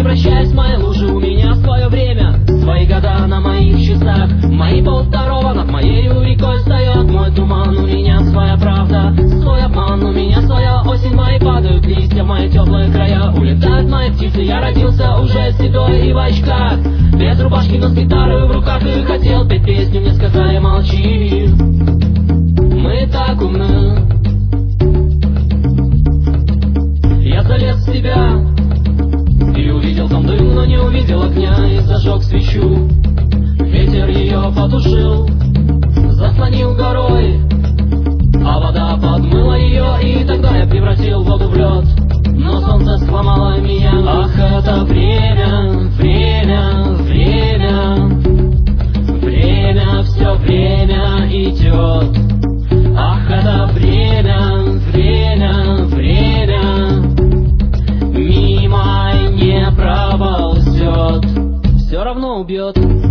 превращаясь в мои лужи. У меня свое время, свои года на моих часах. Мои полвторого над моей рекой встает мой туман. У меня своя правда, свой обман. У меня своя осень, мои падают листья в мои теплые края. Улетают мои птицы, я родился уже седой и в очках, без рубашки, но с гитарой в руках. И хотел петь песню, мне сказали молчи, мы так умны. Я залез в себя и увидел там дым, но не увидел огня. И зажег свечу, ветер ее потушил, заслонил горой, а вода подмыла ее. И тогда я превратил воду в лед, но солнце сломало меня. Ах, это время, время, время, время, все время идет. Ах, это время, время, время, мимо не проползет, все равно убьет.